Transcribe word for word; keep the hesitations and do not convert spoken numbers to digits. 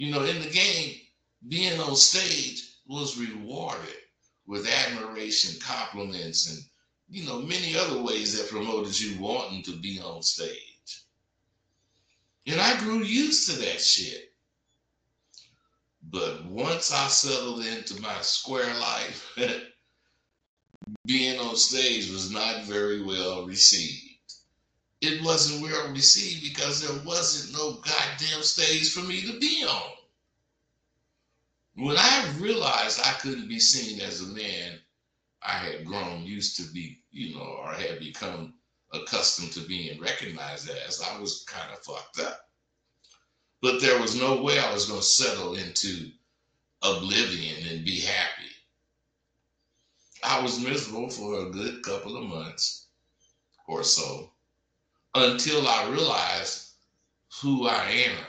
You know, in the game, being on stage was rewarded with admiration, compliments, and, you know, many other ways that promoted you wanting to be on stage. And I grew used to that shit. But once I settled into my square life, being on stage was not very well received. It wasn't well received because there wasn't no goddamn stage for me to be on. When I realized I couldn't be seen as a man I had grown used to be, you know, or had become accustomed to being recognized as, I was kind of fucked up. But there was no way I was going to settle into oblivion and be happy. I was miserable for a good couple of months or so until I realized who I am